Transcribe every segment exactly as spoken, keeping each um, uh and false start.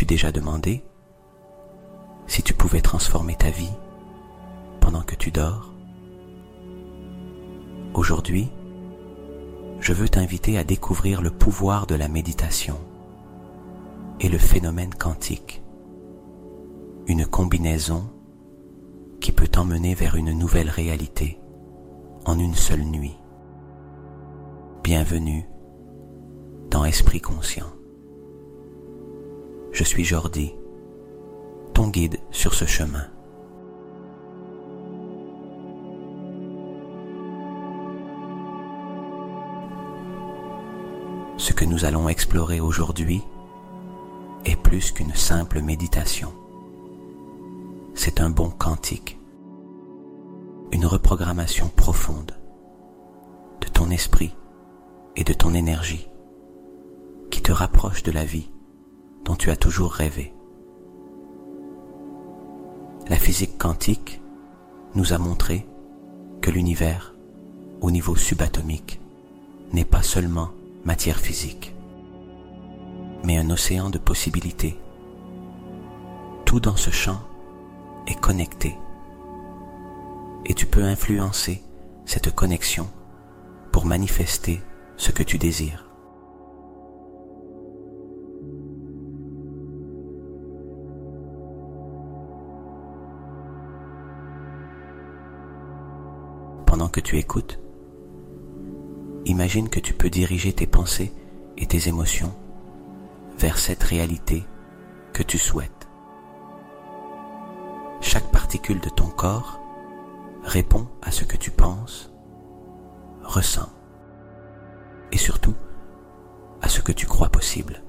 T'es-tu déjà demandé si tu pouvais transformer ta vie pendant que tu dors? Aujourd'hui, je veux t'inviter à découvrir le pouvoir de la méditation et le phénomène quantique, une combinaison qui peut t'emmener vers une nouvelle réalité en une seule nuit. Bienvenue dans Esprit Conscient. Je suis Jordi, ton guide sur ce chemin. Ce que nous allons explorer aujourd'hui est plus qu'une simple méditation. C'est un bond quantique, une reprogrammation profonde de ton esprit et de ton énergie qui te rapproche de la vie dont tu as toujours rêvé. La physique quantique nous a montré que l'univers, au niveau subatomique, n'est pas seulement matière physique, mais un océan de possibilités. Tout dans ce champ est connecté, et tu peux influencer cette connexion pour manifester ce que tu désires. Pendant que tu écoutes, imagine que tu peux diriger tes pensées et tes émotions vers cette réalité que tu souhaites. Chaque particule de ton corps répond à ce que tu penses, ressens et surtout à ce que tu crois possible.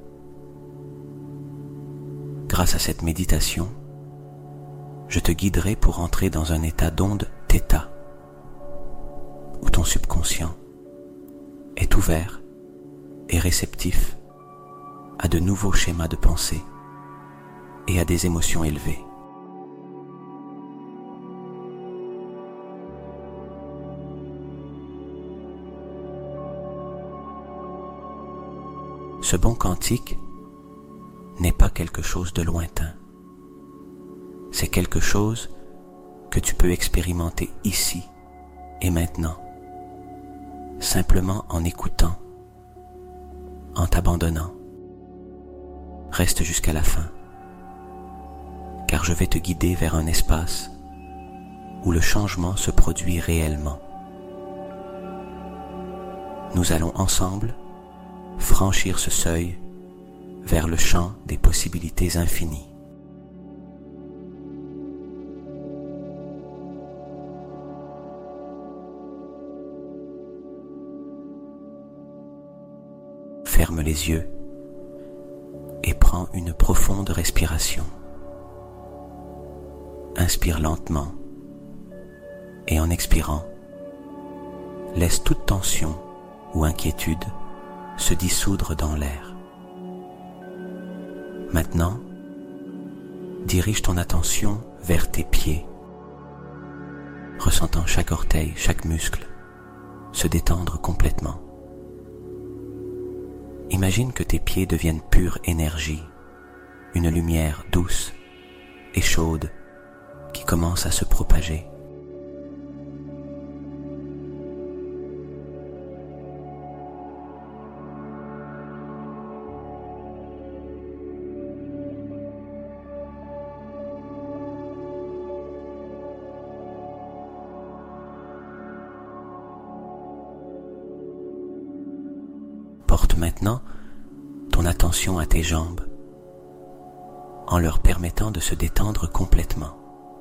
Grâce à cette méditation, je te guiderai pour entrer dans un état d'onde θ, où ton subconscient est ouvert et réceptif à de nouveaux schémas de pensée et à des émotions élevées. Ce bond quantique n'est pas quelque chose de lointain. C'est quelque chose que tu peux expérimenter ici et maintenant, simplement en écoutant, en t'abandonnant. Reste jusqu'à la fin, car je vais te guider vers un espace où le changement se produit réellement. Nous allons ensemble franchir ce seuil vers le champ des possibilités infinies. Ferme les yeux et prends une profonde respiration. Inspire lentement et en expirant, laisse toute tension ou inquiétude se dissoudre dans l'air. Maintenant, dirige ton attention vers tes pieds, ressentant chaque orteil, chaque muscle se détendre complètement. Imagine que tes pieds deviennent pure énergie, une lumière douce et chaude qui commence à se propager. Porte maintenant ton attention à tes jambes en leur permettant de se détendre complètement.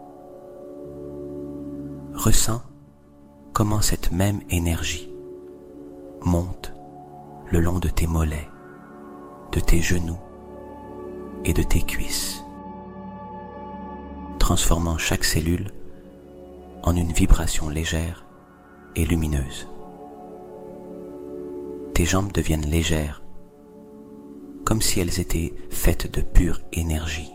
Ressens comment cette même énergie monte le long de tes mollets, de tes genoux et de tes cuisses, transformant chaque cellule en une vibration légère et lumineuse. Tes jambes deviennent légères, comme si elles étaient faites de pure énergie.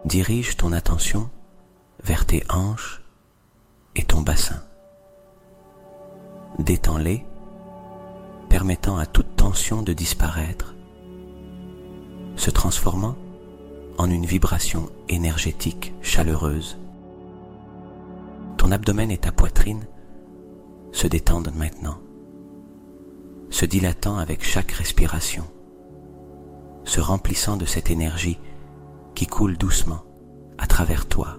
dirige ton attention vers tes hanches et ton bassin. Détends-les, permettant à toute tension de disparaître, se transformant en une vibration énergétique chaleureuse. Ton abdomen et ta poitrine se détendent maintenant, se dilatant avec chaque respiration, se remplissant de cette énergie qui coule doucement à travers toi.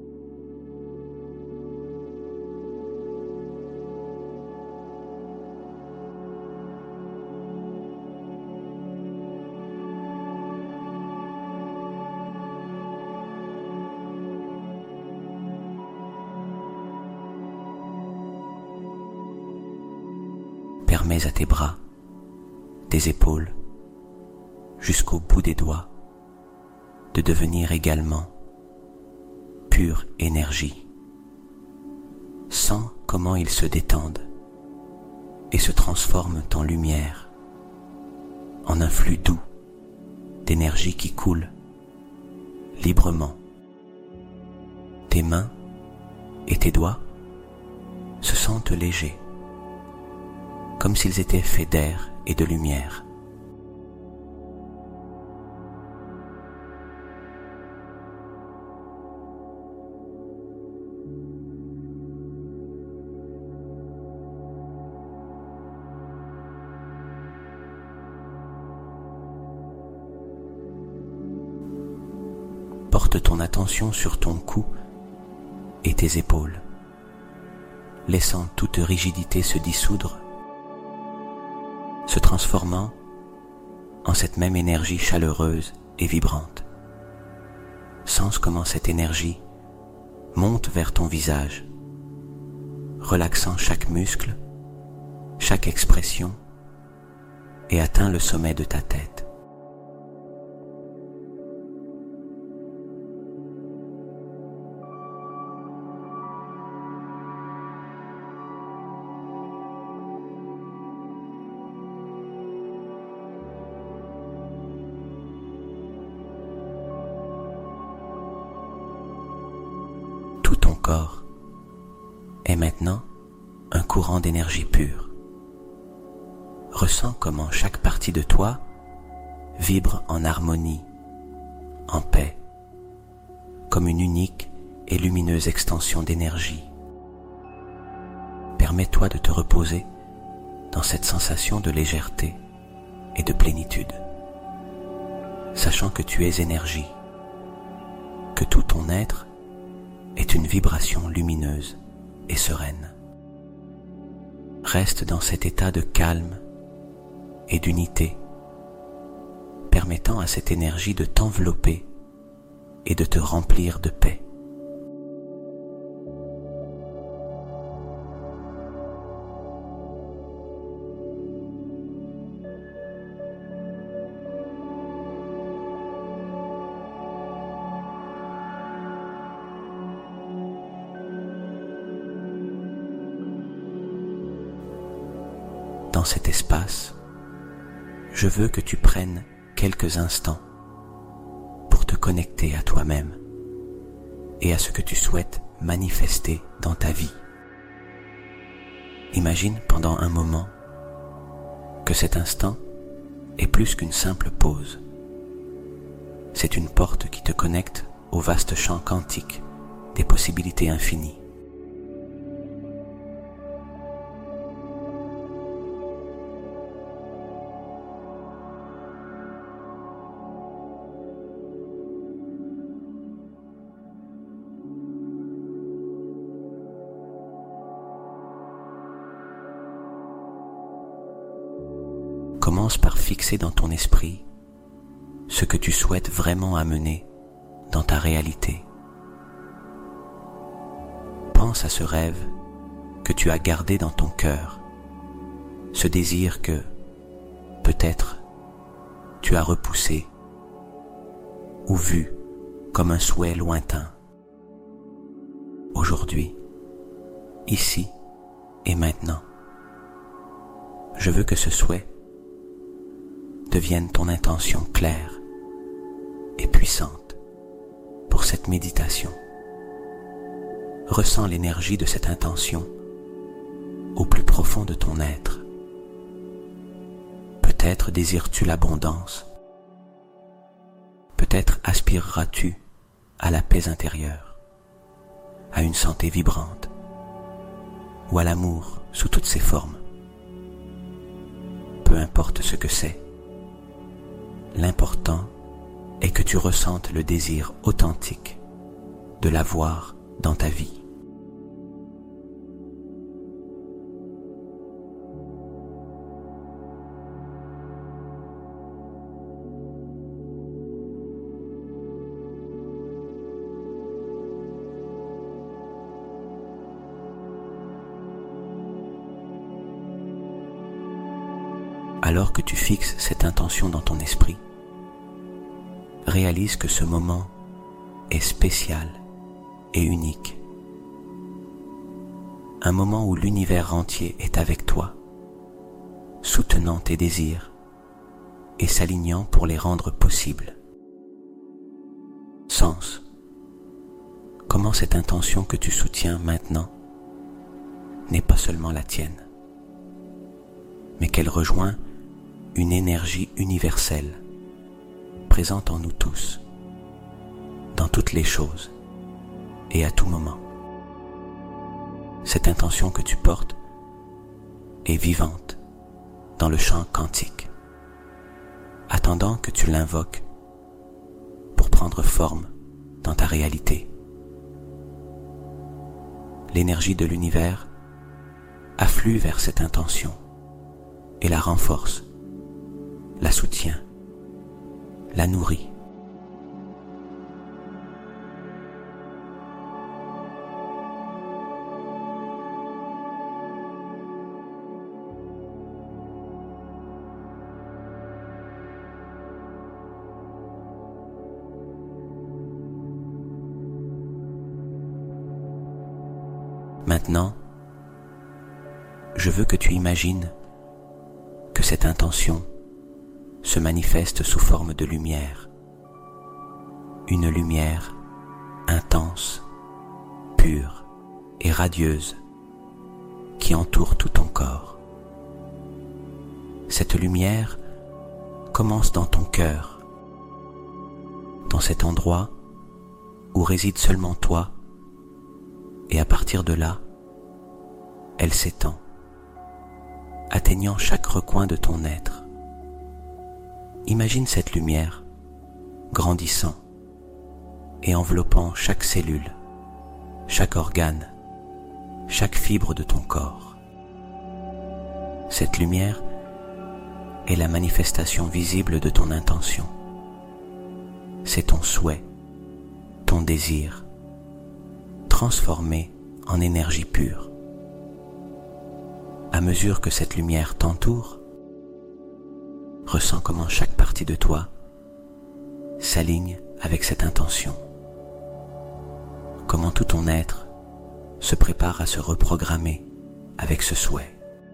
Permets à tes bras, tes épaules, jusqu'au bout des doigts, de devenir également pure énergie. Sens comment ils se détendent et se transforment en lumière, en un flux doux d'énergie qui coule librement. Tes mains et tes doigts se sentent légers, comme s'ils étaient faits d'air et de lumière. Porte ton attention sur ton cou et tes épaules, laissant toute rigidité se dissoudre, se transformant en cette même énergie chaleureuse et vibrante. Sens comment cette énergie monte vers ton visage, relaxant chaque muscle, chaque expression, et atteint le sommet de ta tête. Tout ton corps est maintenant un courant d'énergie pure. Ressens comment chaque partie de toi vibre en harmonie, en paix, comme une unique et lumineuse extension d'énergie. Permets-toi de te reposer dans cette sensation de légèreté et de plénitude, sachant que tu es énergie, que tout ton être est une vibration lumineuse et sereine. Reste dans cet état de calme et d'unité, permettant à cette énergie de t'envelopper et de te remplir de paix. Dans cet espace, je veux que tu prennes quelques instants pour te connecter à toi-même et à ce que tu souhaites manifester dans ta vie. Imagine pendant un moment que cet instant est plus qu'une simple pause. C'est une porte qui te connecte au vaste champ quantique des possibilités infinies. Commence par fixer dans ton esprit ce que tu souhaites vraiment amener dans ta réalité. Pense à ce rêve que tu as gardé dans ton cœur, ce désir que, peut-être, tu as repoussé ou vu comme un souhait lointain. Aujourd'hui, ici et maintenant, je veux que ce souhait devienne ton intention claire et puissante pour cette méditation. Ressens l'énergie de cette intention au plus profond de ton être. Peut-être désires-tu l'abondance. Peut-être aspireras-tu à la paix intérieure, à une santé vibrante, ou à l'amour sous toutes ses formes. Peu importe ce que c'est, l'important est que tu ressentes le désir authentique de l'avoir dans ta vie. Alors que tu fixes cette intention dans ton esprit, réalise que ce moment est spécial et unique. Un moment où l'univers entier est avec toi, soutenant tes désirs et s'alignant pour les rendre possibles. Sens comment cette intention que tu soutiens maintenant n'est pas seulement la tienne, mais qu'elle rejoint une énergie universelle présente en nous tous, dans toutes les choses et à tout moment. Cette intention que tu portes est vivante dans le champ quantique, attendant que tu l'invoques pour prendre forme dans ta réalité. L'énergie de l'univers afflue vers cette intention et la renforce, la soutient, la nourrit. Maintenant, je veux que tu imagines que cette intention se manifeste sous forme de lumière, une lumière intense, pure et radieuse qui entoure tout ton corps. Cette lumière commence dans ton cœur, dans cet endroit où réside seulement toi, et à partir de là, elle s'étend, atteignant chaque recoin de ton être. Imagine cette lumière grandissant et enveloppant chaque cellule, chaque organe, chaque fibre de ton corps. Cette lumière est la manifestation visible de ton intention. C'est ton souhait, ton désir, transformé en énergie pure. À mesure que cette lumière t'entoure, ressens comment chaque partie de toi s'aligne avec cette intention. Comment tout ton être se prépare à se reprogrammer avec ce souhait.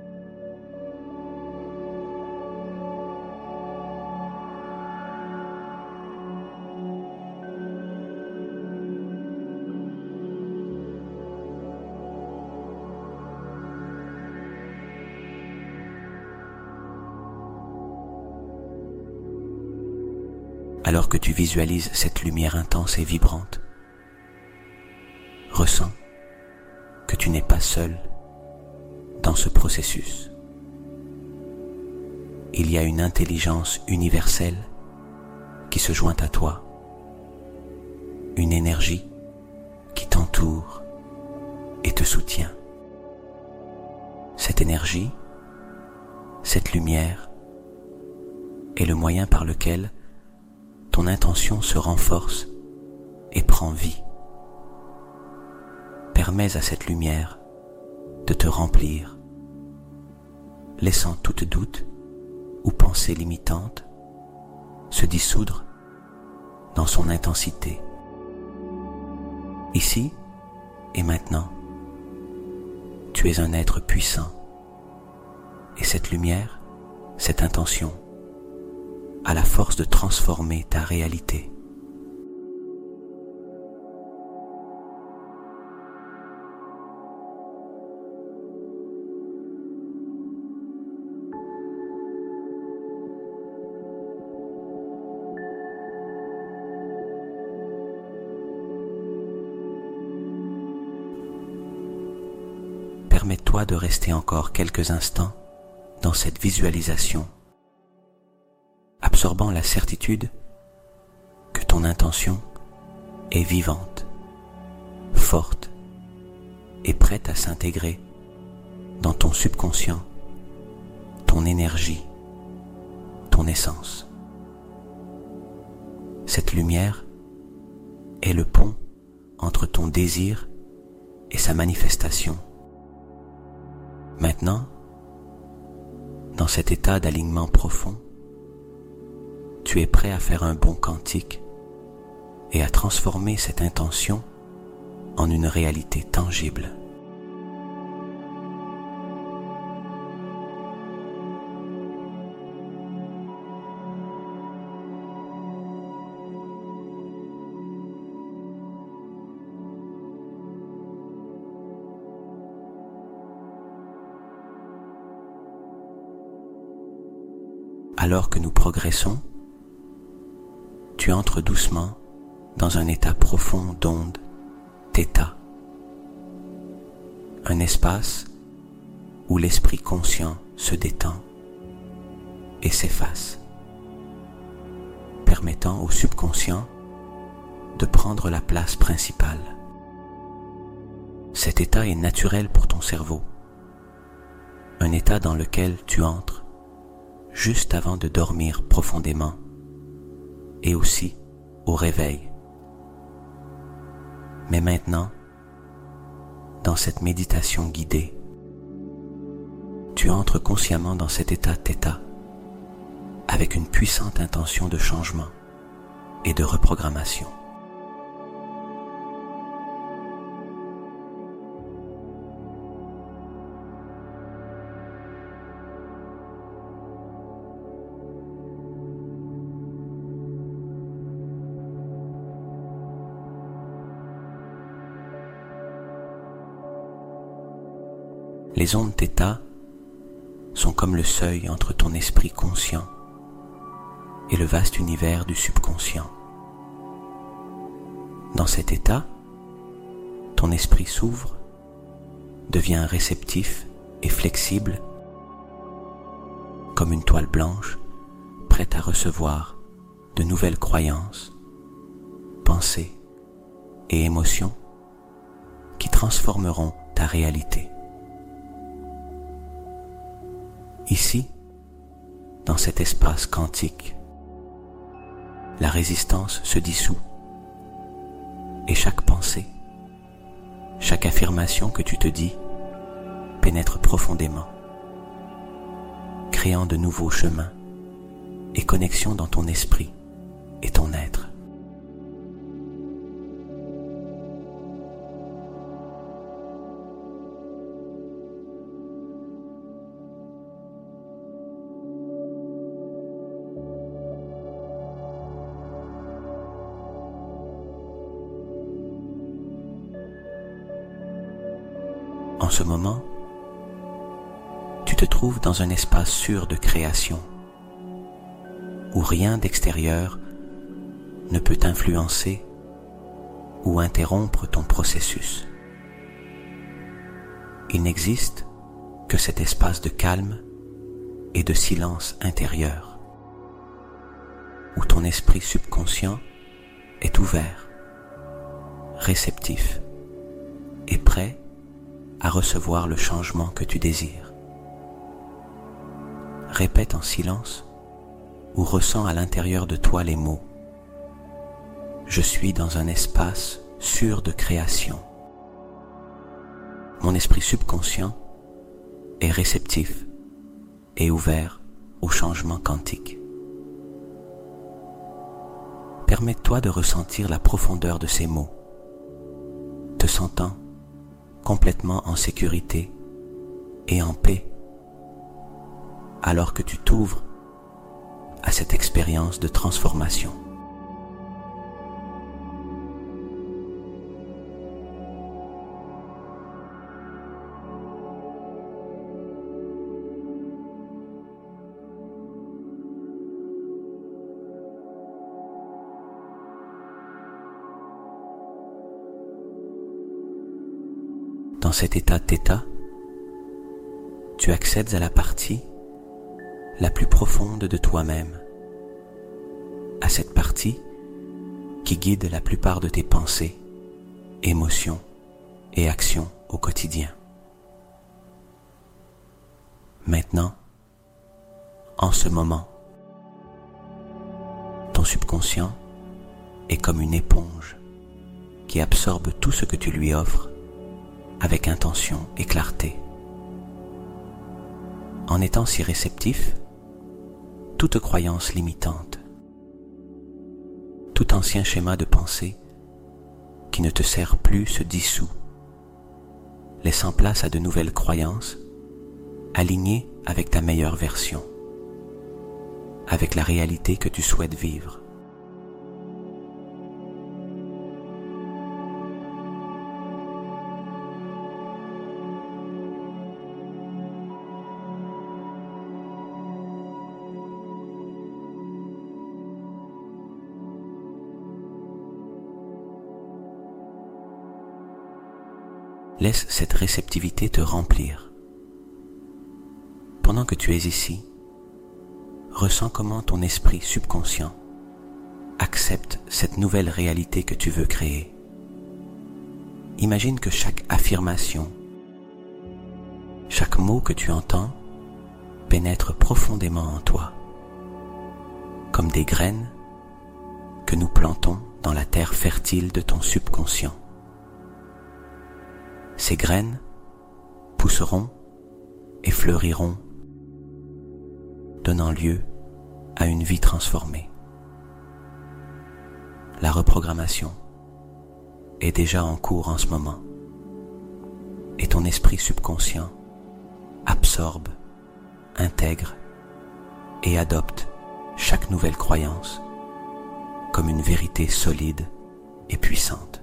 Alors que tu visualises cette lumière intense et vibrante, ressens que tu n'es pas seul dans ce processus. Il y a une intelligence universelle qui se joint à toi, une énergie qui t'entoure et te soutient. Cette énergie, cette lumière, est le moyen par lequel ton intention se renforce et prend vie. Permets à cette lumière de te remplir, laissant toute doute ou pensée limitante se dissoudre dans son intensité. Ici et maintenant, tu es un être puissant, et cette lumière, cette intention, a la force de transformer ta réalité. permets-toi de rester encore quelques instants dans cette visualisation, absorbant la certitude que ton intention est vivante, forte et prête à s'intégrer dans ton subconscient, ton énergie, ton essence. Cette lumière est le pont entre ton désir et sa manifestation. Maintenant, dans cet état d'alignement profond, tu es prêt à faire un bond quantique et à transformer cette intention en une réalité tangible. Alors que nous progressons, tu entres doucement dans un état profond d'onde θ, un espace où l'esprit conscient se détend et s'efface, permettant au subconscient de prendre la place principale. Cet état est naturel pour ton cerveau, un état dans lequel tu entres juste avant de dormir profondément et aussi au réveil. Mais maintenant, dans cette méditation guidée, tu entres consciemment dans cet état θ avec une puissante intention de changement et de reprogrammation. Les ondes θ sont comme le seuil entre ton esprit conscient et le vaste univers du subconscient. Dans cet état, ton esprit s'ouvre, devient réceptif et flexible, comme une toile blanche prête à recevoir de nouvelles croyances, pensées et émotions qui transformeront ta réalité. Ici, dans cet espace quantique, la résistance se dissout et chaque pensée, chaque affirmation que tu te dis pénètre profondément, créant de nouveaux chemins et connexions dans ton esprit et ton être. En ce moment, tu te trouves dans un espace sûr de création, où rien d'extérieur ne peut influencer ou interrompre ton processus. Il n'existe que cet espace de calme et de silence intérieur, où ton esprit subconscient est ouvert, réceptif et prêt à recevoir le changement que tu désires. Répète en silence ou ressens à l'intérieur de toi les mots « Je suis dans un espace sûr de création. Mon esprit subconscient est réceptif et ouvert au changement quantique. » Permets-toi de ressentir la profondeur de ces mots, te sentant complètement en sécurité et en paix, alors que tu t'ouvres à cette expérience de transformation. Dans cet état θ, tu accèdes à la partie la plus profonde de toi-même, à cette partie qui guide la plupart de tes pensées, émotions et actions au quotidien. Maintenant, en ce moment, ton subconscient est comme une éponge qui absorbe tout ce que tu lui offres avec intention et clarté. En étant si réceptif, toute croyance limitante, tout ancien schéma de pensée qui ne te sert plus se dissout, laissant place à de nouvelles croyances alignées avec ta meilleure version, avec la réalité que tu souhaites vivre. Laisse cette réceptivité te remplir. Pendant que tu es ici, ressens comment ton esprit subconscient accepte cette nouvelle réalité que tu veux créer. Imagine que chaque affirmation, chaque mot que tu entends pénètre profondément en toi, comme des graines que nous plantons dans la terre fertile de ton subconscient. Ces graines pousseront et fleuriront, donnant lieu à une vie transformée. La reprogrammation est déjà en cours en ce moment et ton esprit subconscient absorbe, intègre et adopte chaque nouvelle croyance comme une vérité solide et puissante.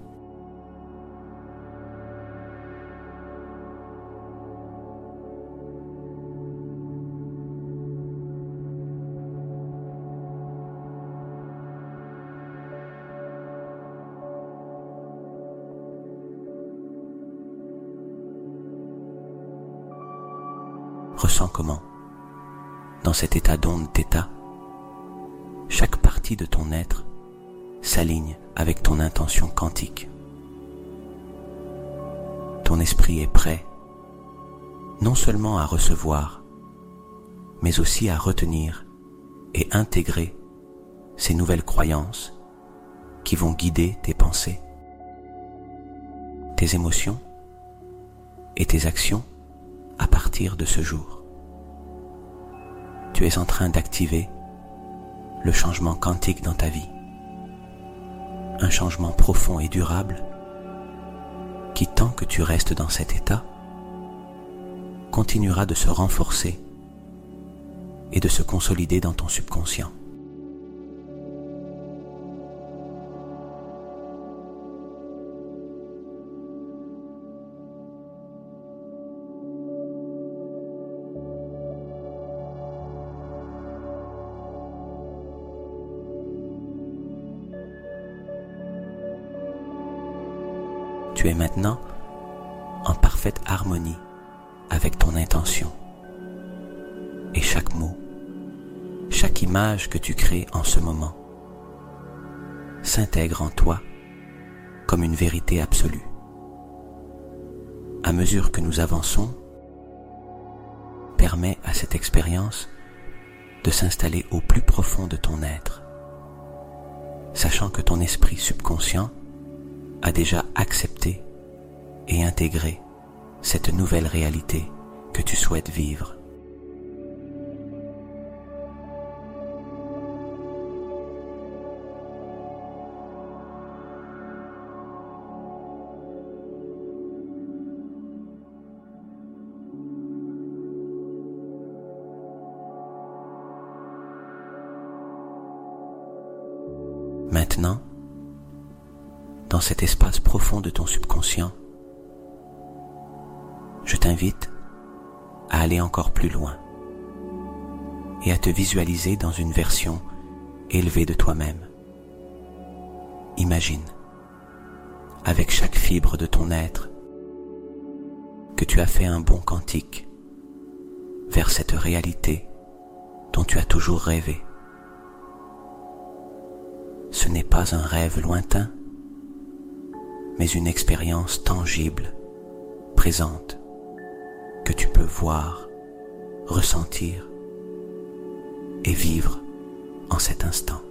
Ressens comment, dans cet état d'onde θ, chaque partie de ton être s'aligne avec ton intention quantique. Ton esprit est prêt, non seulement à recevoir, mais aussi à retenir et intégrer ces nouvelles croyances qui vont guider tes pensées, tes émotions et tes actions à partir de ce jour. Tu es en train d'activer le changement quantique dans ta vie. Un changement profond et durable qui, tant que tu restes dans cet état, continuera de se renforcer et de se consolider dans ton subconscient. Tu es maintenant en parfaite harmonie avec ton intention. Et chaque mot, chaque image que tu crées en ce moment s'intègre en toi comme une vérité absolue. À mesure que nous avançons, permets à cette expérience de s'installer au plus profond de ton être, sachant que ton esprit subconscient a déjà accepté et intégré cette nouvelle réalité que tu souhaites vivre. Maintenant, dans cet espace profond de ton subconscient, je t'invite à aller encore plus loin et à te visualiser dans une version élevée de toi-même. Imagine, avec chaque fibre de ton être, que tu as fait un bond quantique vers cette réalité dont tu as toujours rêvé. Ce n'est pas un rêve lointain, mais une expérience tangible, présente, que tu peux voir, ressentir et vivre en cet instant.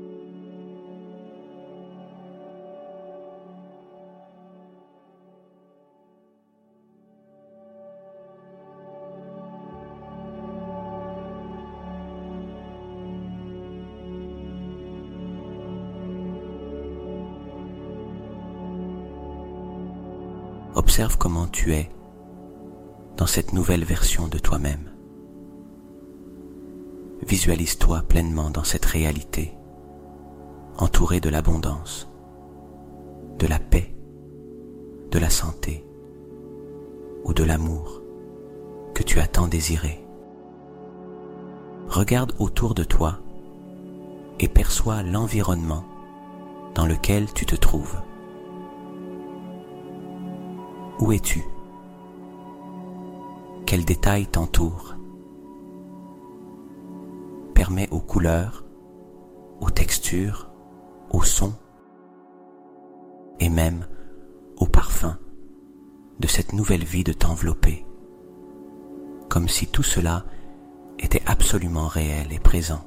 Observe comment tu es dans cette nouvelle version de toi-même. Visualise-toi pleinement dans cette réalité, entouré de l'abondance, de la paix, de la santé ou de l'amour que tu as tant désiré. Regarde autour de toi et perçois l'environnement dans lequel tu te trouves. Où es-tu? Quels détails t'entourent? Permets aux couleurs, aux textures, aux sons et même aux parfums de cette nouvelle vie de t'envelopper, comme si tout cela était absolument réel et présent.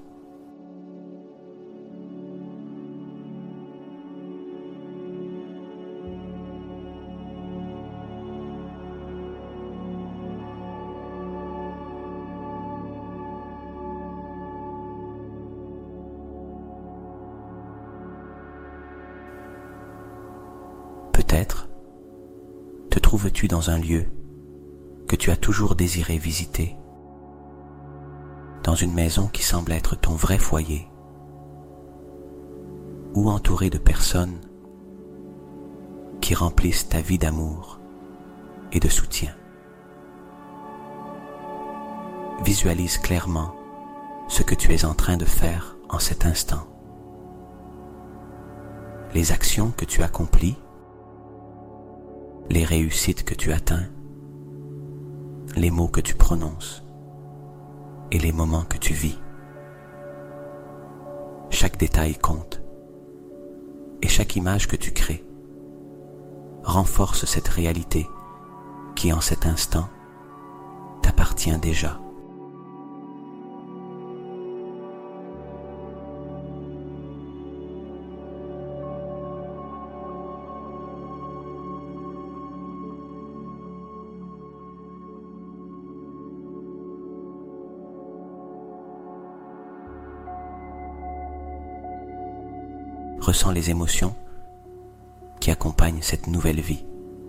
Peut-être te trouves-tu dans un lieu que tu as toujours désiré visiter, dans une maison qui semble être ton vrai foyer, ou entouré de personnes qui remplissent ta vie d'amour et de soutien. Visualise clairement ce que tu es en train de faire en cet instant, les actions que tu accomplis, les réussites que tu atteins, les mots que tu prononces et les moments que tu vis. Chaque détail compte et chaque image que tu crées renforce cette réalité qui en cet instant t'appartient déjà. Ressens les émotions qui accompagnent cette nouvelle vie.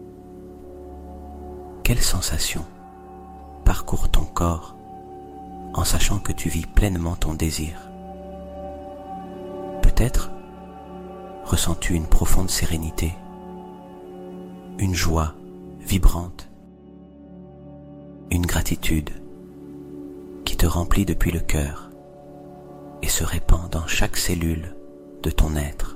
Quelles sensations parcourent ton corps en sachant que tu vis pleinement ton désir? Peut-être ressens-tu une profonde sérénité, une joie vibrante, une gratitude qui te remplit depuis le cœur et se répand dans chaque cellule de ton être.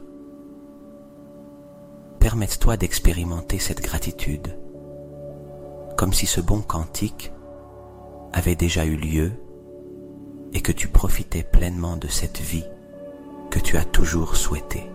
Permette-toi d'expérimenter cette gratitude, comme si ce bon cantique avait déjà eu lieu et que tu profitais pleinement de cette vie que tu as toujours souhaitée.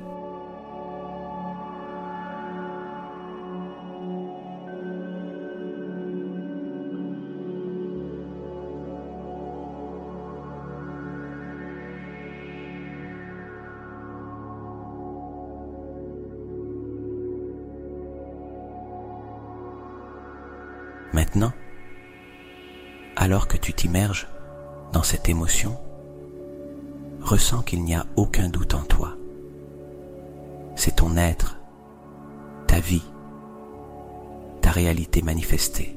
Maintenant, alors que tu t'immerges dans cette émotion, ressens qu'il n'y a aucun doute en toi. C'est ton être, ta vie, ta réalité manifestée.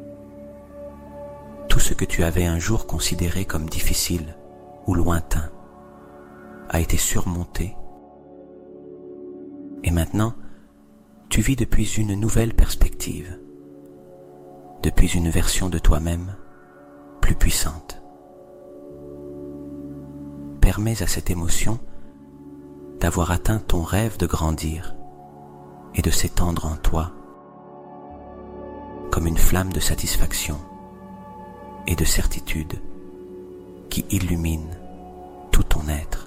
Tout ce que tu avais un jour considéré comme difficile ou lointain a été surmonté. Et maintenant, tu vis depuis une nouvelle perspective, depuis une version de toi-même plus puissante. Permets à cette émotion d'avoir atteint ton rêve de grandir et de s'étendre en toi comme une flamme de satisfaction et de certitude qui illumine tout ton être.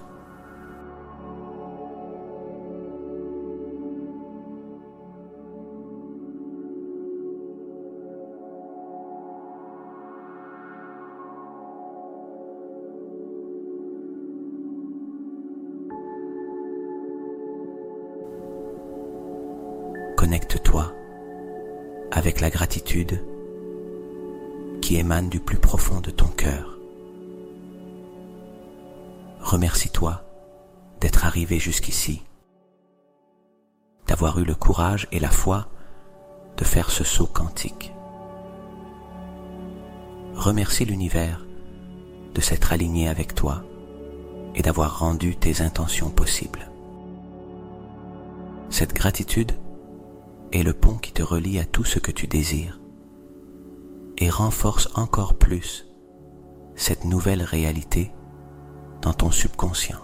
Connecte-toi avec la gratitude qui émane du plus profond de ton cœur. Remercie-toi d'être arrivé jusqu'ici, d'avoir eu le courage et la foi de faire ce saut quantique. Remercie l'univers de s'être aligné avec toi et d'avoir rendu tes intentions possibles. Cette gratitude est le pont qui te relie à tout ce que tu désires et renforce encore plus cette nouvelle réalité dans ton subconscient.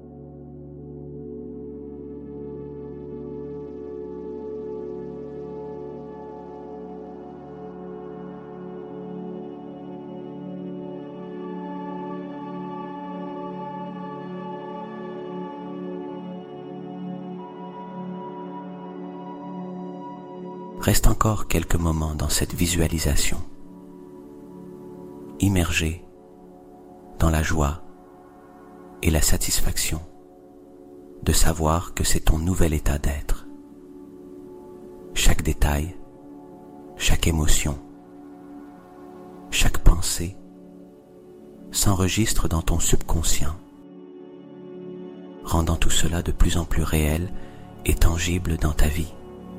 Reste encore quelques moments dans cette visualisation, immergé dans la joie et la satisfaction de savoir que c'est ton nouvel état d'être. Chaque détail, chaque émotion, chaque pensée s'enregistre dans ton subconscient, rendant tout cela de plus en plus réel et tangible dans ta vie.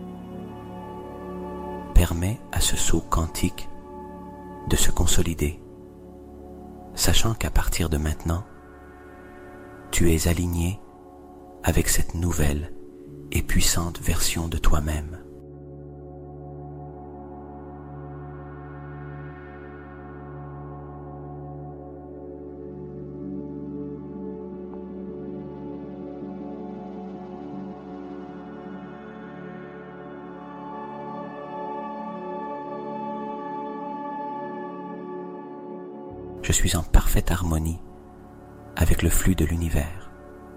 Permet à ce saut quantique de se consolider, sachant qu'à partir de maintenant, tu es aligné avec cette nouvelle et puissante version de toi-même. Je suis en parfaite harmonie avec le flux de l'univers.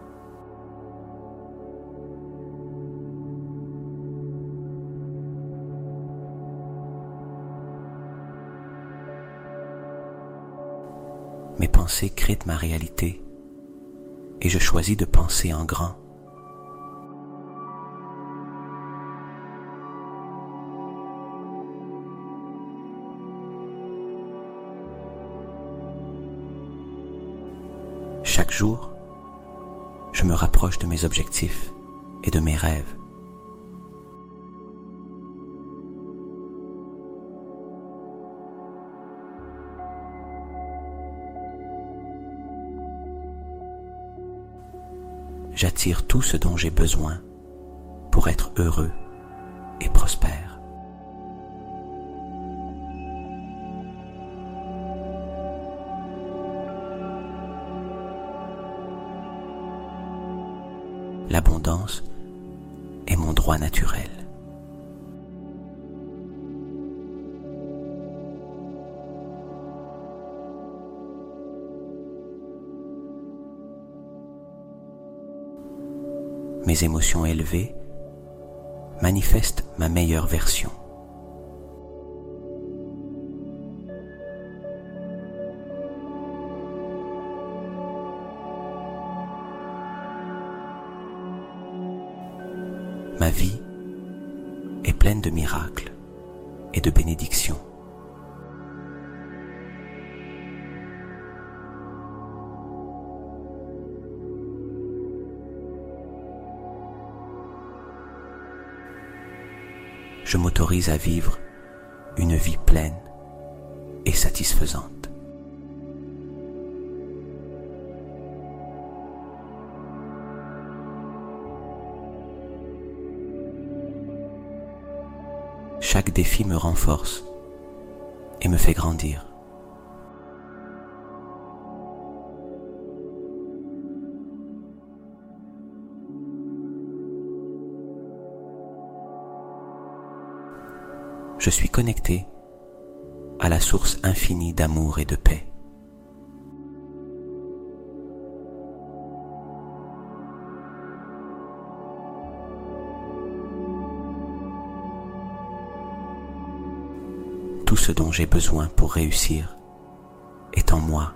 Mes pensées créent ma réalité et je choisis de penser en grand. Chaque jour, je me rapproche de mes objectifs et de mes rêves. J'attire tout ce dont j'ai besoin pour être heureux et prospère. L'abondance est mon droit naturel. Mes émotions élevées manifestent ma meilleure version. Ma vie est pleine de miracles et de bénédictions. Je m'autorise à vivre une vie pleine et satisfaisante. Chaque défi me renforce et me fait grandir. Je suis connecté à la source infinie d'amour et de paix. Tout ce dont j'ai besoin pour réussir est en moi.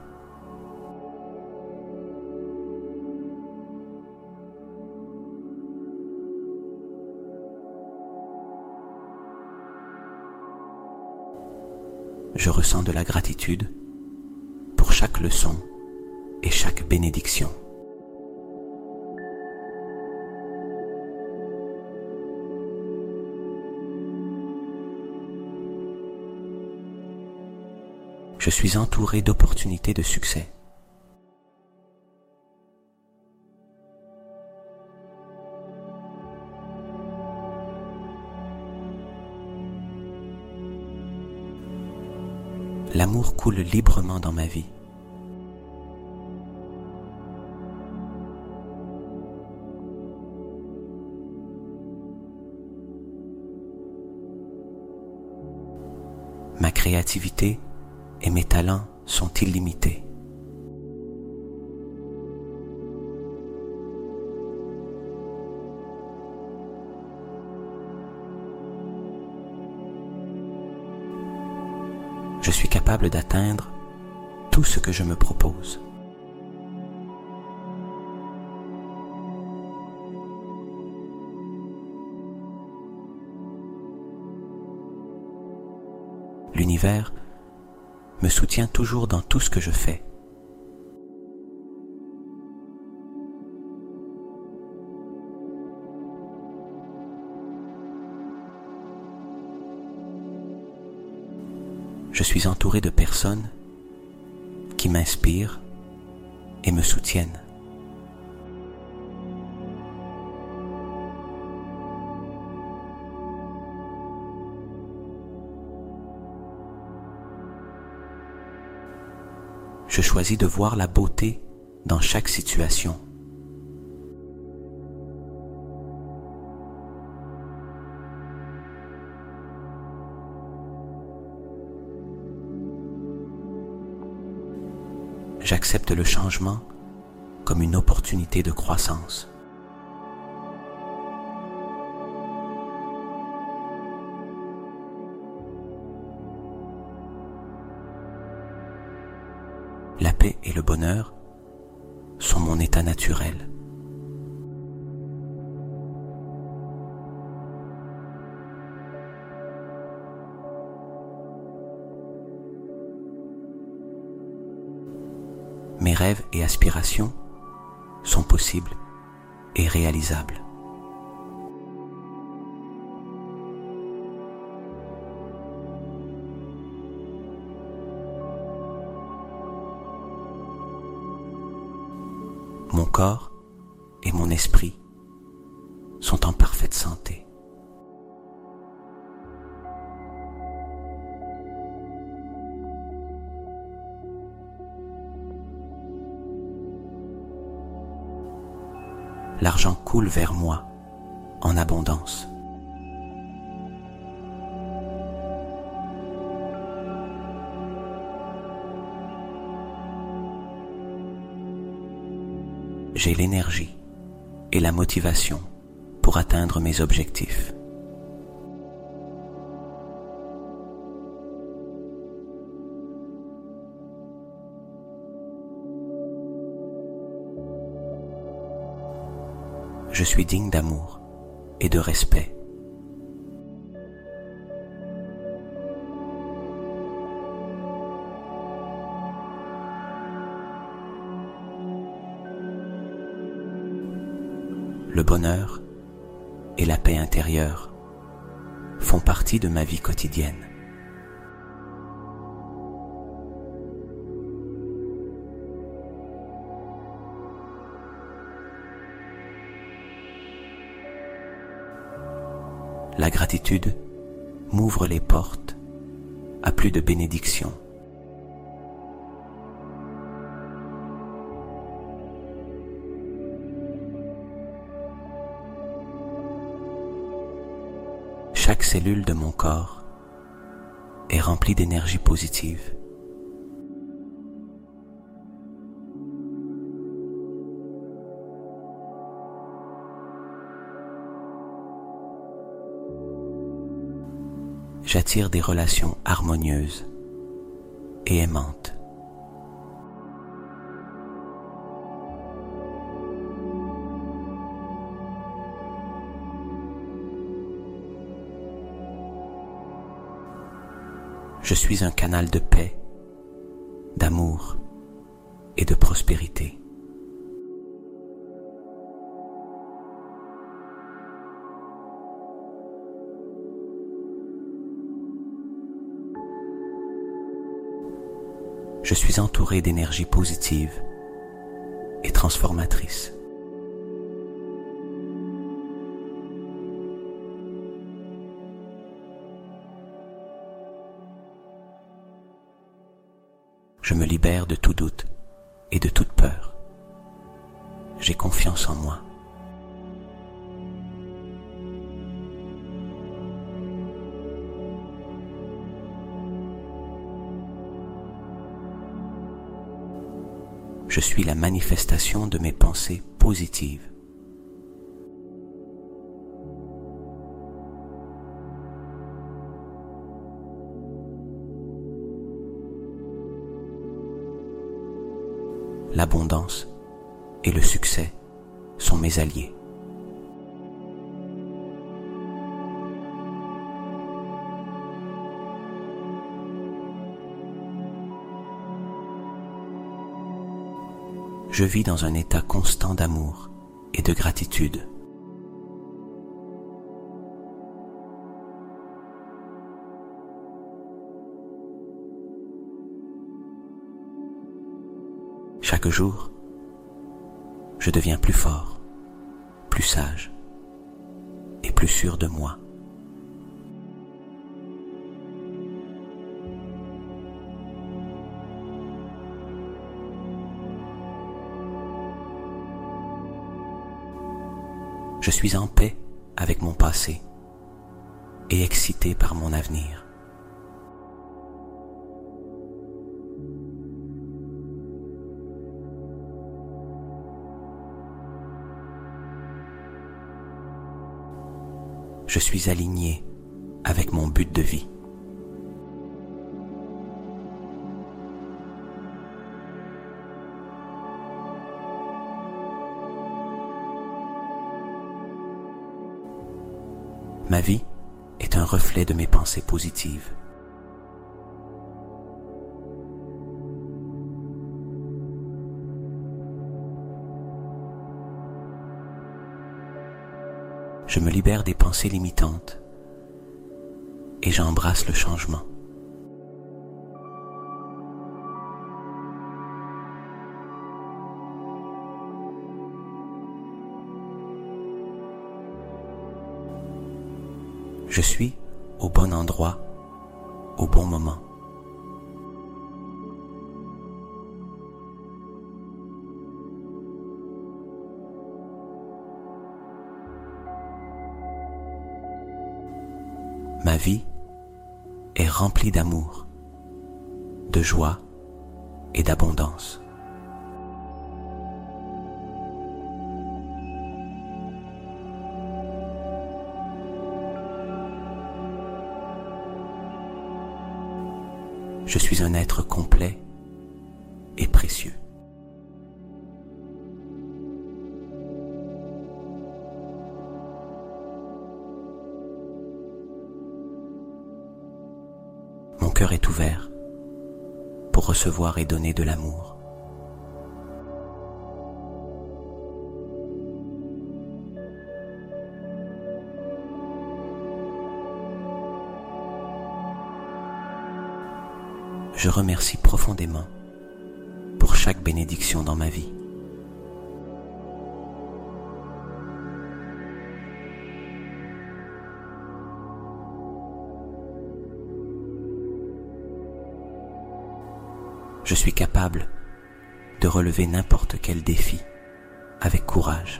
Je ressens de la gratitude pour chaque leçon et chaque bénédiction. Je suis entouré d'opportunités de succès. L'amour coule librement dans ma vie. Ma créativité et mes talents sont illimités. Je suis capable d'atteindre tout ce que je me propose. L'univers me soutient toujours dans tout ce que je fais. Je suis entouré de personnes qui m'inspirent et me soutiennent. Je choisis de voir la beauté dans chaque situation. J'accepte le changement comme une opportunité de croissance. La paix et le bonheur sont mon état naturel. Mes rêves et aspirations sont possibles et réalisables. Mon corps et mon esprit sont en parfaite santé. L'argent coule vers moi en abondance. J'ai l'énergie et la motivation pour atteindre mes objectifs. Je suis digne d'amour et de respect. Le bonheur et la paix intérieure font partie de ma vie quotidienne. La gratitude m'ouvre les portes à plus de bénédictions. Chaque cellule de mon corps est rempli d'énergie positive. J'attire des relations harmonieuses et aimantes. Je suis un canal de paix, d'amour et de prospérité. Je suis entouré d'énergie positive et transformatrice. Je me libère de tout doute et de toute peur. J'ai confiance en moi. Je suis la manifestation de mes pensées positives. L'abondance et le succès sont mes alliés. Je vis dans un état constant d'amour et de gratitude. Chaque jour, je deviens plus fort, plus sage et plus sûr de moi. Je suis en paix avec mon passé et excité par mon avenir. Je suis aligné avec mon but de vie. Ma vie est un reflet de mes pensées positives. Je me libère des pensées limitantes et j'embrasse le changement. Je suis au bon endroit, au bon moment. Ma vie est remplie d'amour, de joie et d'abondance. Je suis un être complet et précieux. Mon cœur est ouvert pour recevoir et donner de l'amour. Je remercie profondément pour chaque bénédiction dans ma vie. Je suis capable de relever n'importe quel défi avec courage.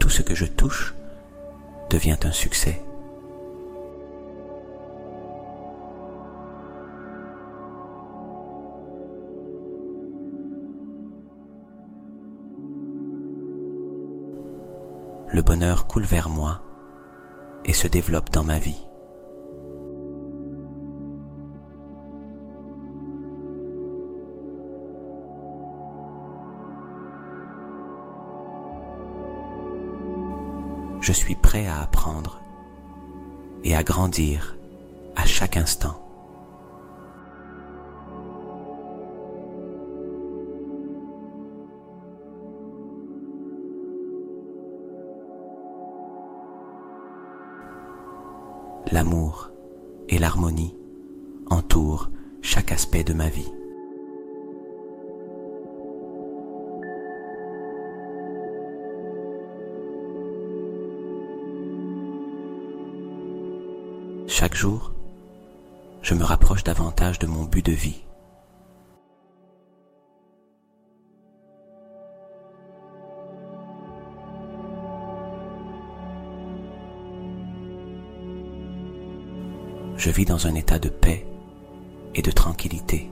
tout ce que je touche devient un succès. Le bonheur coule vers moi et se développe dans ma vie. Je suis prêt à apprendre et à grandir à chaque instant. L'amour et l'harmonie entourent chaque aspect de ma vie. Chaque jour, je me rapproche davantage de mon but de vie. Je vis dans un état de paix et de tranquillité.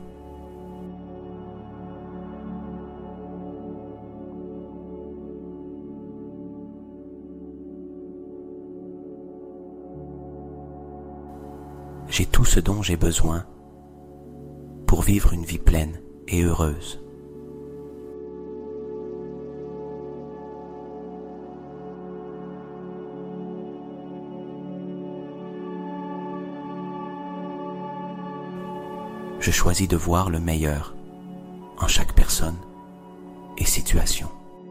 J'ai tout ce dont j'ai besoin pour vivre une vie pleine et heureuse. Je choisis de voir le meilleur en chaque personne et situation.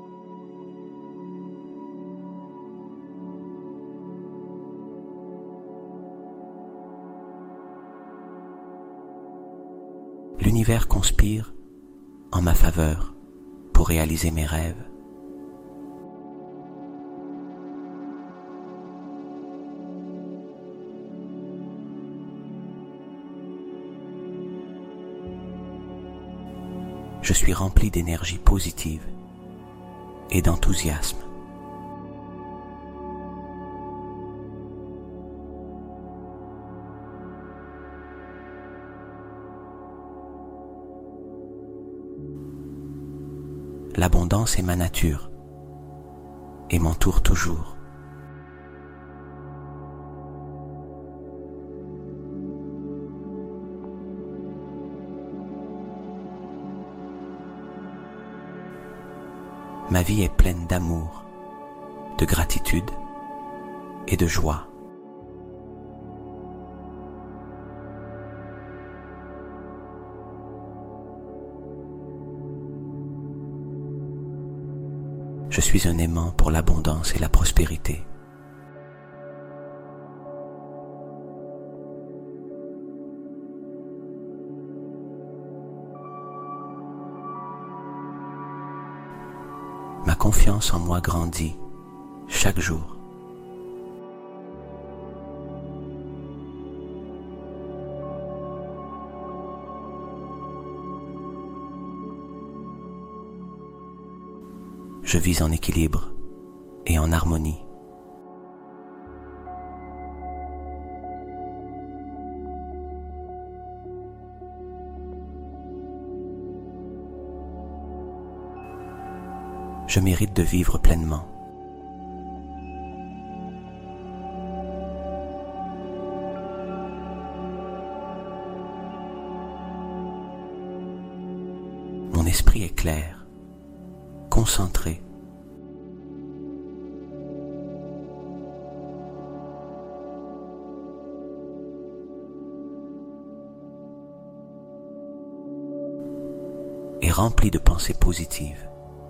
L'univers conspire en ma faveur pour réaliser mes rêves. Je suis rempli d'énergie positive et d'enthousiasme. L'abondance est ma nature et m'entoure toujours. Ma vie est pleine d'amour, de gratitude et de joie. Je suis un aimant pour l'abondance et la prospérité. Ma confiance en moi grandit chaque jour. Je vis en équilibre et en harmonie. Je mérite de vivre pleinement. Mon esprit est clair, concentré. Et rempli de pensées positives.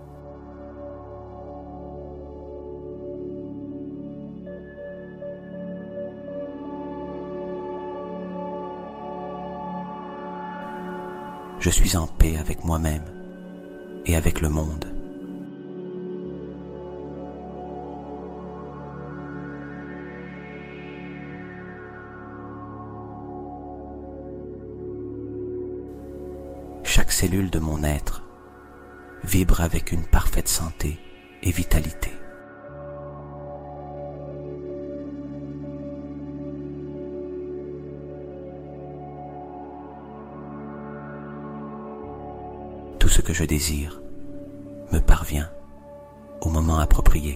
Je suis en paix avec moi-même et avec le monde. Chaque cellule de mon être vibre avec une parfaite santé et vitalité. que je désire me parvient au moment approprié.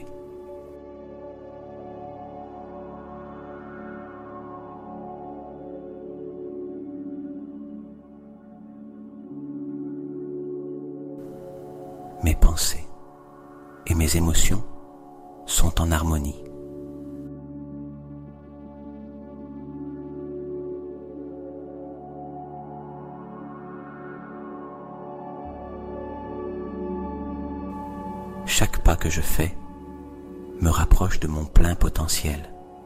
Mes pensées et mes émotions sont en harmonie. Chaque pas que je fais me rapproche de mon plein potentiel.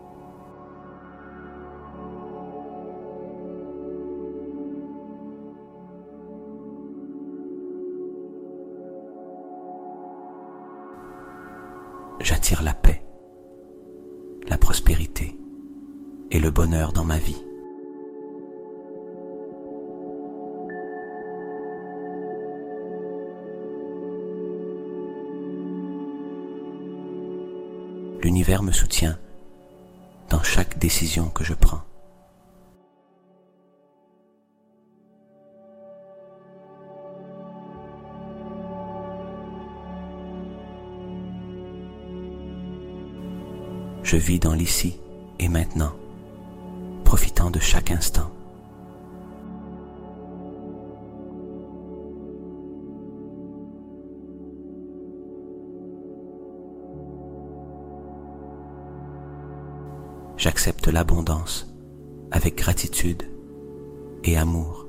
J'attire la paix, la prospérité et le bonheur dans ma vie. L'univers me soutient dans chaque décision que je prends. Je vis dans l'ici et maintenant, profitant de chaque instant. J'accepte l'abondance avec gratitude et amour.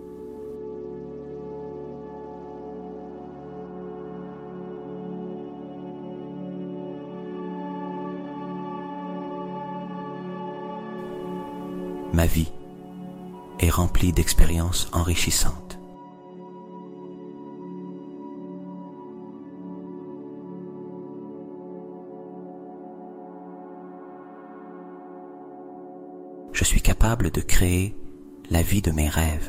Ma vie est remplie d'expériences enrichissantes. Je suis capable de créer la vie de mes rêves.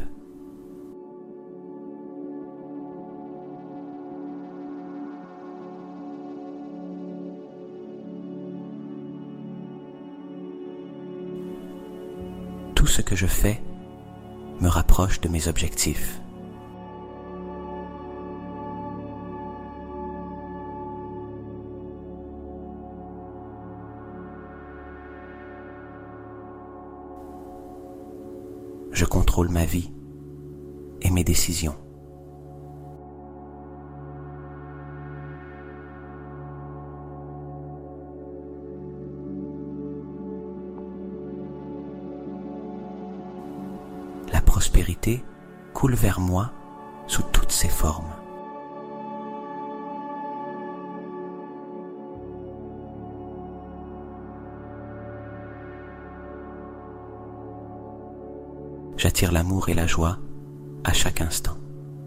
Tout ce que je fais me rapproche de mes objectifs. Je contrôle ma vie et mes décisions. La prospérité coule vers moi sous toutes ses formes. J'attire l'amour et la joie à chaque instant.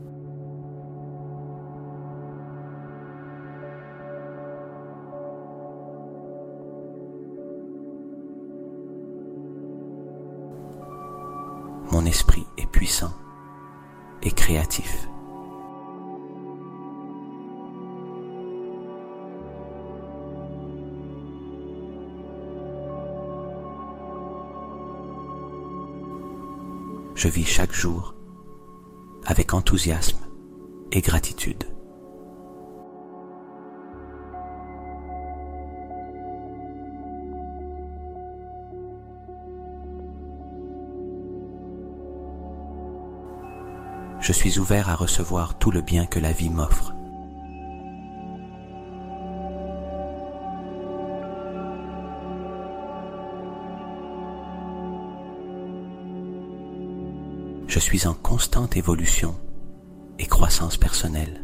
Mon esprit est puissant et créatif. Je vis chaque jour avec enthousiasme et gratitude. Je suis ouvert à recevoir tout le bien que la vie m'offre. Je suis en constante évolution et croissance personnelle.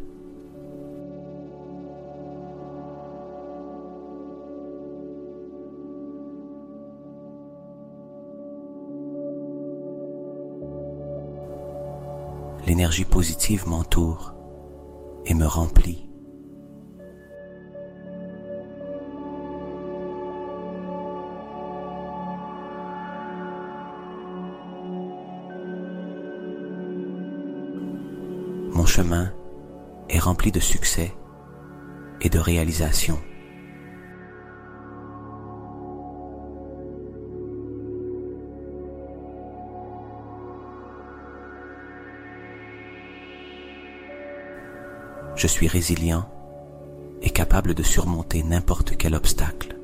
L'énergie positive m'entoure et me remplit. Mon chemin est rempli de succès et de réalisations. Je suis résilient et capable de surmonter n'importe quel obstacle.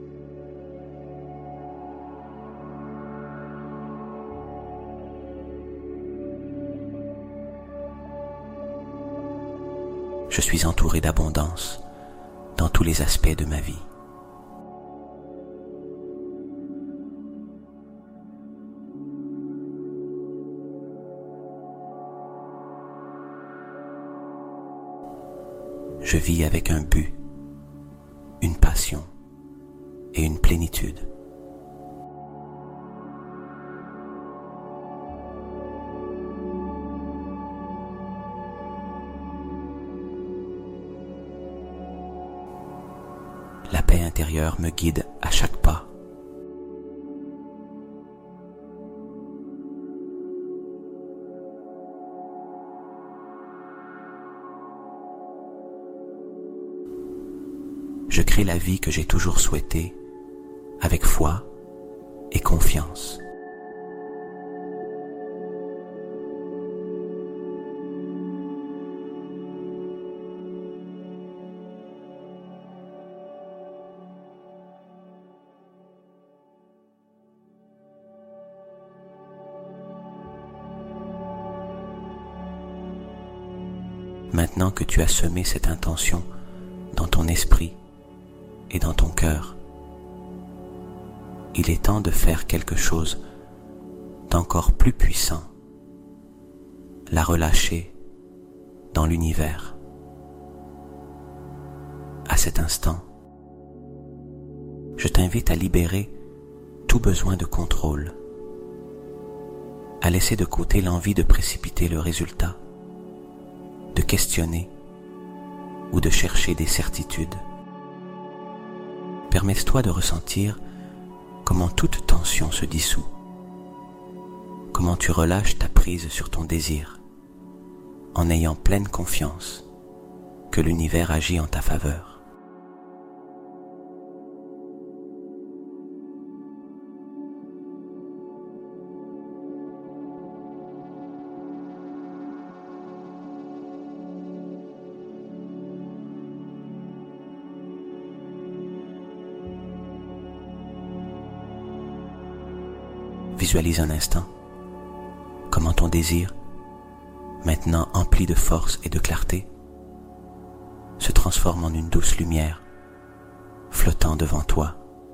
Je suis entouré d'abondance dans tous les aspects de ma vie. Je vis avec un but, une passion et une plénitude. La paix intérieure me guide à chaque pas. Je crée la vie que j'ai toujours souhaitée avec foi et confiance. Maintenant que tu as semé cette intention dans ton esprit et dans ton cœur, il est temps de faire quelque chose d'encore plus puissant, la relâcher dans l'univers. À cet instant, je t'invite à libérer tout besoin de contrôle, à laisser de côté l'envie de précipiter le résultat, de questionner ou de chercher des certitudes. Permets-toi de ressentir comment toute tension se dissout, comment tu relâches ta prise sur ton désir, en ayant pleine confiance que l'univers agit en ta faveur. Visualise un instant comment ton désir, maintenant empli de force et de clarté, se transforme en une douce lumière flottant devant toi.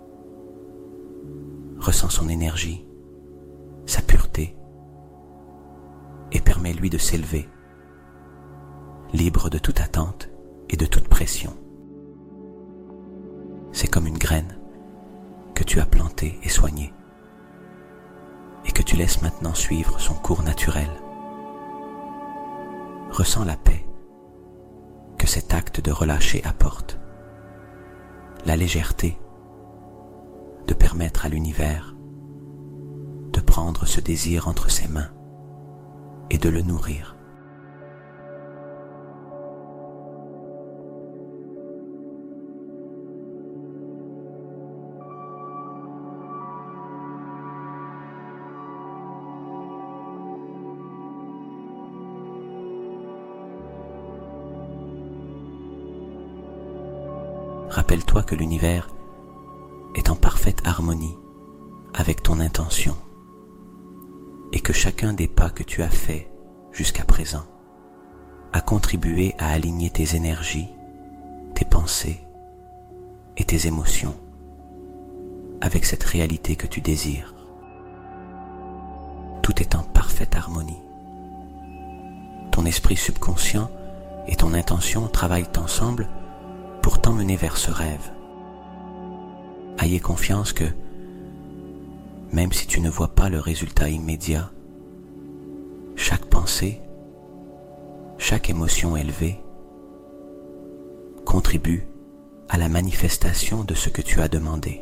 Ressens son énergie, sa pureté, et permets-lui de s'élever, libre de toute attente et de toute pression. C'est comme une graine que tu as plantée et soignée, et que tu laisses maintenant suivre son cours naturel. Ressens la paix que cet acte de relâcher apporte, la légèreté de permettre à l'univers de prendre ce désir entre ses mains et de le nourrir. Rappelle-toi que l'univers est en parfaite harmonie avec ton intention et que chacun des pas que tu as faits jusqu'à présent a contribué à aligner tes énergies, tes pensées et tes émotions avec cette réalité que tu désires. Tout est en parfaite harmonie. Ton esprit subconscient et ton intention travaillent ensemble pour t'emmener vers ce rêve. Ayez confiance que, même si tu ne vois pas le résultat immédiat, chaque pensée, chaque émotion élevée contribue à la manifestation de ce que tu as demandé.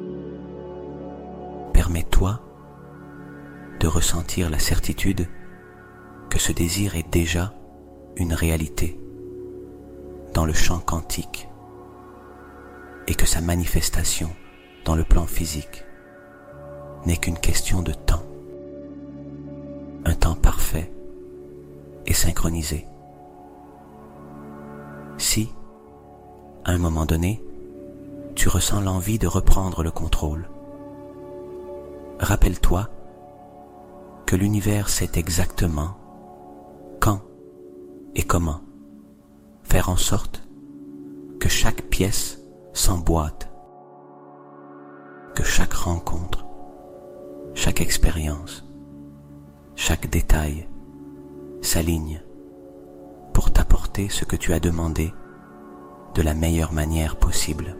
Permets-toi de ressentir la certitude que ce désir est déjà une réalité dans le champ quantique et que sa manifestation dans le plan physique n'est qu'une question de temps, un temps parfait et synchronisé. Si, à un moment donné, tu ressens l'envie de reprendre le contrôle, rappelle-toi que l'univers sait exactement quand et comment faire en sorte que chaque pièce s'emboîte, que chaque rencontre, chaque expérience, chaque détail s'aligne pour t'apporter ce que tu as demandé de la meilleure manière possible.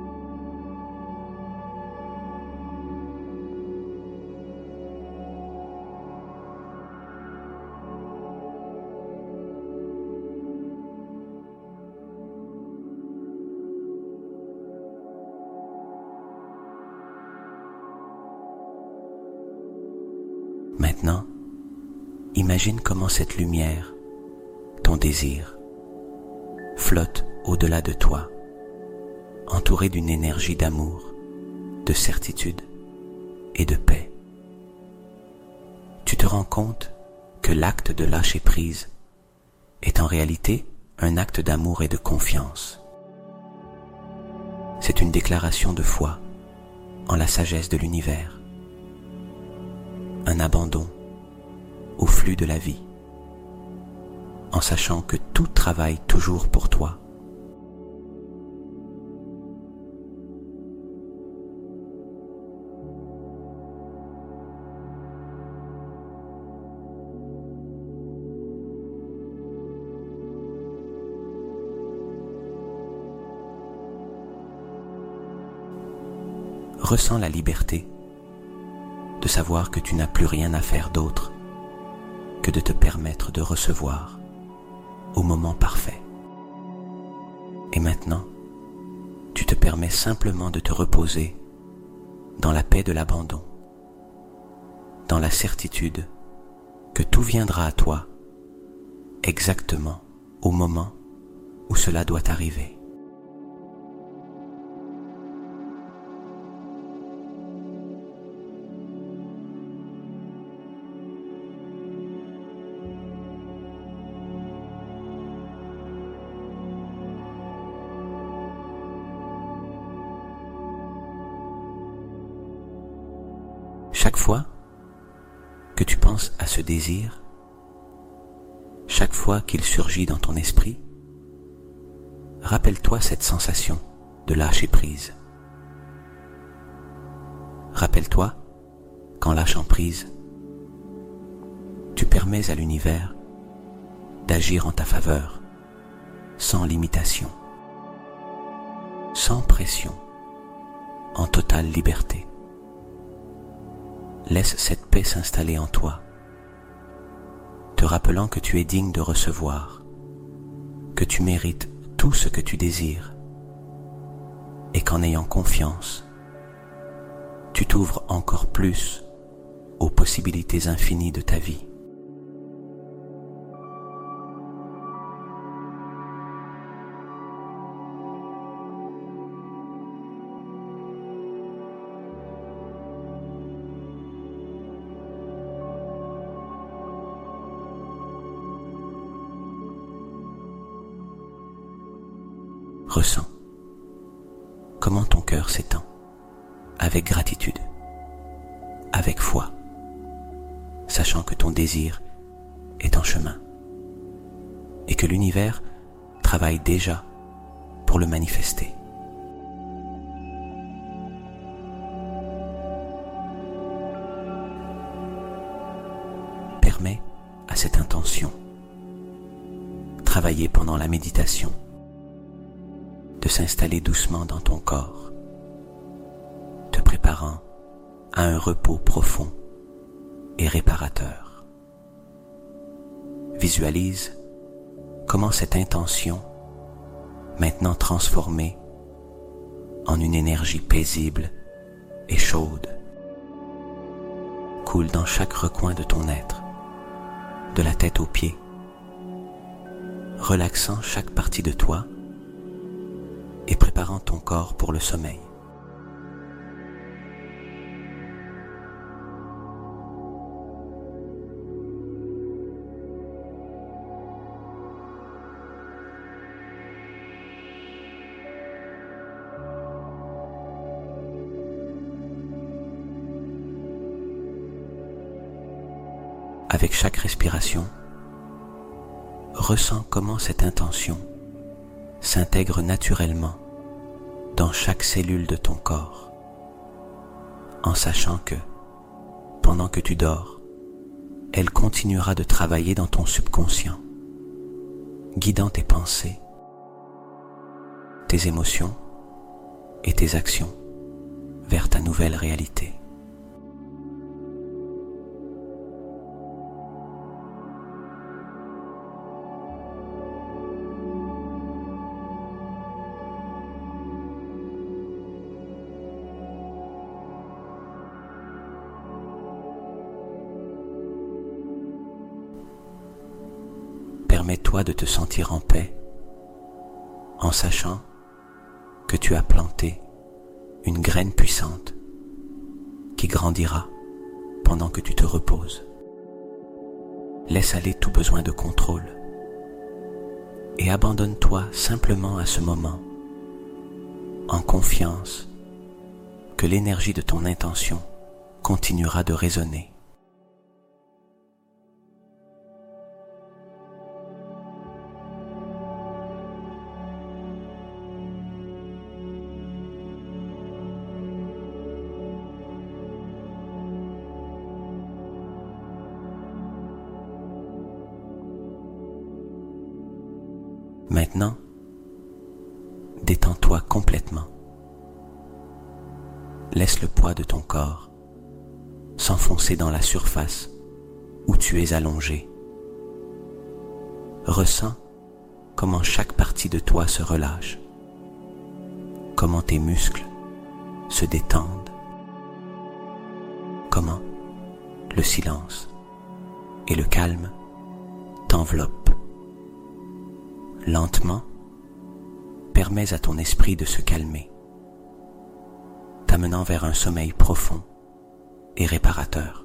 Maintenant, imagine comment cette lumière, ton désir, flotte au-delà de toi, entouré d'une énergie d'amour, de certitude et de paix. Tu te rends compte que l'acte de lâcher prise est en réalité un acte d'amour et de confiance. C'est une déclaration de foi en la sagesse de l'univers, un abandon au flux de la vie, en sachant que tout travaille toujours pour toi. Ressens la liberté de savoir que tu n'as plus rien à faire d'autre que de te permettre de recevoir au moment parfait. Et maintenant, tu te permets simplement de te reposer dans la paix de l'abandon, dans la certitude que tout viendra à toi exactement au moment où cela doit arriver. Chaque fois que tu penses à ce désir, chaque fois qu'il surgit dans ton esprit, rappelle-toi cette sensation de lâcher prise. Rappelle-toi qu'en lâchant prise, tu permets à l'univers d'agir en ta faveur, sans limitation, sans pression, en totale liberté. Laisse cette paix s'installer en toi, te rappelant que tu es digne de recevoir, que tu mérites tout ce que tu désires, et qu'en ayant confiance, tu t'ouvres encore plus aux possibilités infinies de ta vie. Ressens comment ton cœur s'étend, avec gratitude, avec foi, sachant que ton désir est en chemin et que l'univers travaille déjà pour le manifester. Permets à cette intention, travaillée pendant la méditation, de s'installer doucement dans ton corps, te préparant à un repos profond et réparateur. Visualise comment cette intention, maintenant transformée en une énergie paisible et chaude, coule dans chaque recoin de ton être, de la tête aux pieds, relaxant chaque partie de toi et préparant ton corps pour le sommeil. Avec chaque respiration, ressens comment cette intention s'intègre naturellement dans chaque cellule de ton corps, en sachant que, pendant que tu dors, elle continuera de travailler dans ton subconscient, guidant tes pensées, tes émotions et tes actions vers ta nouvelle réalité. Permets-toi de te sentir en paix en sachant que tu as planté une graine puissante qui grandira pendant que tu te reposes. Laisse aller tout besoin de contrôle et abandonne-toi simplement à ce moment en confiance que l'énergie de ton intention continuera de résonner. Maintenant, détends-toi complètement. Laisse le poids de ton corps s'enfoncer dans la surface où tu es allongé. Ressens comment chaque partie de toi se relâche, comment tes muscles se détendent, comment le silence et le calme t'enveloppent. Lentement, permets à ton esprit de se calmer, t'amenant vers un sommeil profond et réparateur.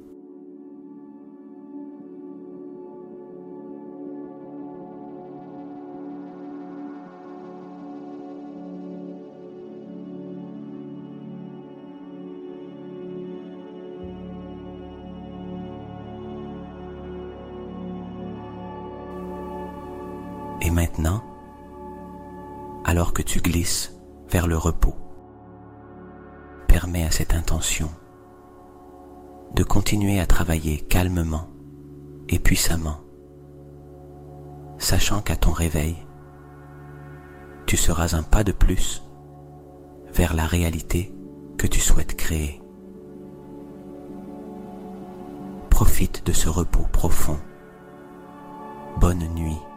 Et maintenant, alors que tu glisses vers le repos, permets à cette intention de continuer à travailler calmement et puissamment, sachant qu'à ton réveil, tu seras un pas de plus vers la réalité que tu souhaites créer. Profite de ce repos profond. Bonne nuit.